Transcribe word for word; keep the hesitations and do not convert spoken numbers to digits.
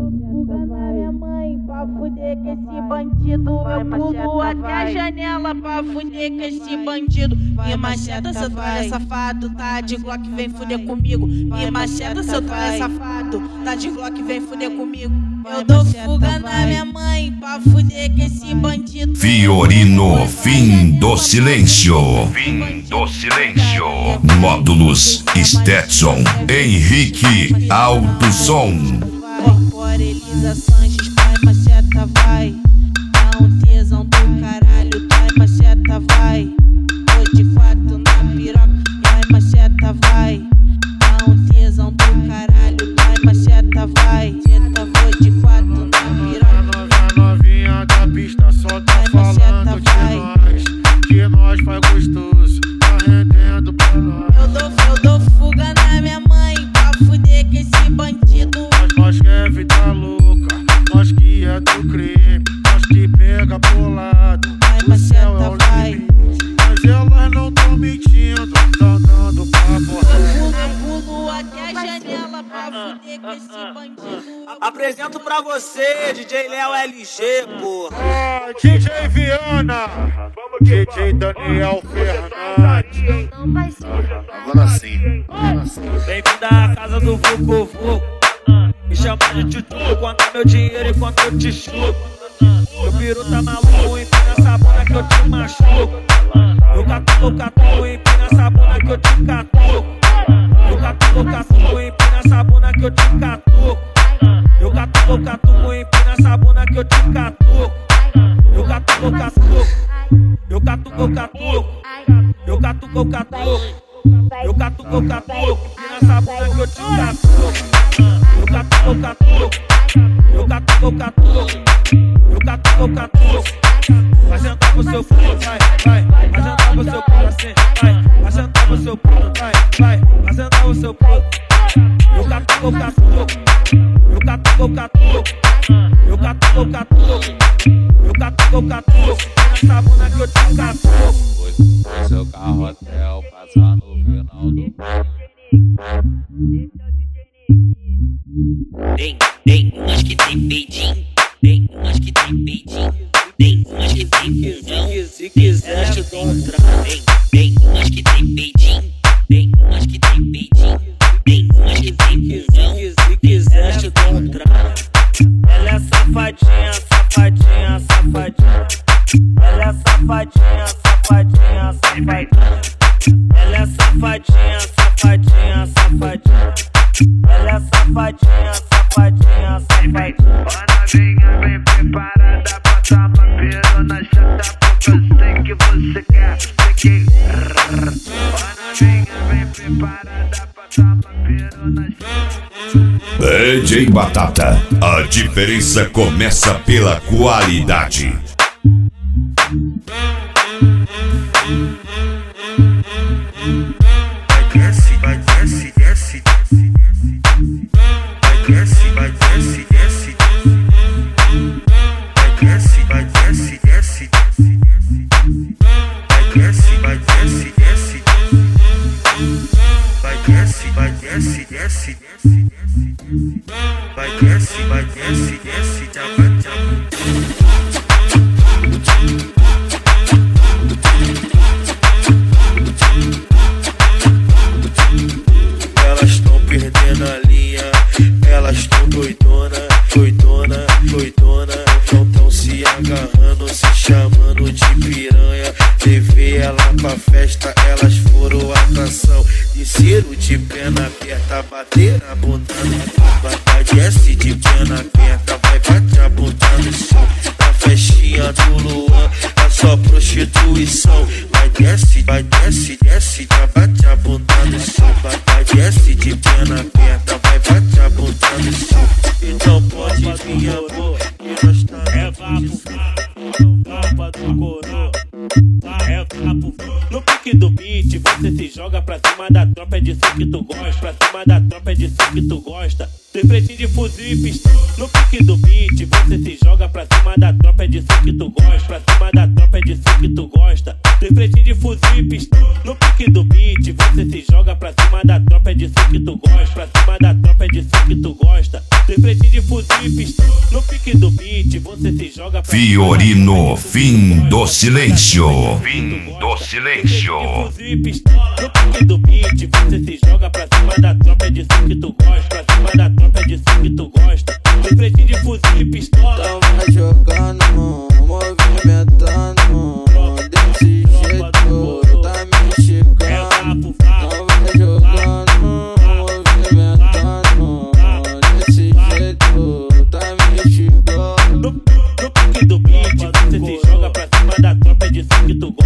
fuga na minha mãe pra fuder com esse bandido. Eu pulo até a janela pra fuder com esse bandido. Me macheta, seu trolha safado, tá de Glock, vem fuder comigo. Me macheta, seu trolha safado, tá de Glock, vem fuder comigo. Eu dou fuga na minha mãe pra fuder com esse bandido. Fiorino, fim do silêncio. Fim do silêncio. Módulos Stetson, Henrique Alto Som. Por Elisa Sanches, vai macheta, vai. Dá um tesão do caralho, vai macheta, vai. Vou de quatro na piroca, vai macheta, vai. Dá um tesão do caralho, vai macheta, vai. Teta, vou de quatro na piroca. A novinha da pista só tá falando de nós, que nós faz gostoso, tá rendendo pra nós. Eu dou, eu dou fuga na minha mãe pra fuder com esse bandido. Nós que é vida louca, nós que é do crime, nós que pega pro lado, o céu é o limite. Mas elas não tão mentindo, tão dando papo. Eu pulo até a janela pra fuder com esse bandido. Apresento pra você, D J Léo L G, porra. Ah, D J Viana, D J Daniel Fernandes. Agora sim. Agora sim. Bem-vindo à casa do Vucu Vucu. Me chama de tchutchuco, conta meu dinheiro enquanto eu te chupo. Meu peru tá maluco, empina essa bunda que eu te machuco. Eu catuco, catuco, empina essa bunda que eu te catuco. Eu catuco, catuco, empina essa bunda que eu te catuco. Eu catuco, catuco, empina essa bunda que eu te catuco. Eu catuco, catuco. Eu catuco, catuco. Eu catuco, catuco. Eu catuco, catuco. Empina essa bunda que eu te catuco. Eu catuco, catuco. Eu catuco, catuco. Eu catuco, catuco. Vai sentar pro seu pulo, vai, vai. Vai sentar pro seu pulo assim, vai. Vai sentar pro seu pulo, vai, vai. Vai sentar pro seu pulo. Eu catuco, catuco. Eu catuco, catuco. Eu catuco, catuco. Eu catuco, catuco. Nessa bunda que eu te catuco. Foi seu carro hotel, passar no final do Tem, tem umas que tem peidinho, tem umas que tem peidinho, tem umas que tem bundão, se quiser te dou um trago. Tem, tem umas que tem peidinho, tem umas que tem peidinho, tem umas que tem bundão, se quiser te dou um trago. Ela é safadinha, safadinha, safadinha. Ela é safadinha, safadinha, safadinha. Ela é safadinha, safadinha, safadinha. Ela é safadinha, safadinha, safadinha. A novinha vem preparada pra dar uma pirona chata, porque eu sei que você quer, você quer. A novinha vem preparada pra dar uma pirona chata. D J Batata, a diferença começa pela qualidade. Desce, vai, desce, desce. Vai, desce, vai, desce, desce. Vai, desce, vai, desce, desce. Vai, desce, vai, desce, desce. Vai, desce, vai, desce, desce. Vai, desce, vai, desce, desce. Tchau, tchau. Elas tão perdendo a linha, elas tão doidona, doidona, doidona. Tão tão se agarrando, se chamando de piranha. Levei ela pra festa, elas foram atração. Desceram de perna aberta, bater na bunda no vai, vai, desce de perna aberta, vai, bate a bunda no chão. Na festinha do Luan, é só prostituição. Vai, desce, vai, desce, desce, vai, bate a bunda no chão. Vai, vai, desce de perna aberta, vai, bate a bunda no chão. Então pode vir, amor, que nós tá é vapo, tapa do coroa. É vapo, no pique do beat, você se joga pra cima da tropa, é disso que tu gosta. Pra cima da tropa, é disso que tu gosta. Se frente de fuzil e pistola. No pique do beat, você se joga pra cima da tropa, é disso que tu gosta. Pra cima da tropa, é disso que tu gosta. Tem frente de fuzil e pistola. No pique do beat, você se joga pra cima da tropa, é disso que tu gosta. Pra cima da tropa, é disso que tu gosta. Tem frente de fuzil e pistola. No pique do beat, você se joga pra Fiorino, fim do silêncio. Fim do silêncio. No pique do beat, você se joga pra cima da tropa, é disso que tu gosta. Pra cima da tropa, é disso que tu gosta. Tem frente de fuzil e pistola. Então vai jogando, mano, movimentando, mano, desse jeito tá me chegando. Então vai jogando, movimentando, mano, desse jeito tá me chegando. No pique do beat, você se joga pra cima da tropa, é disso que tu gosta.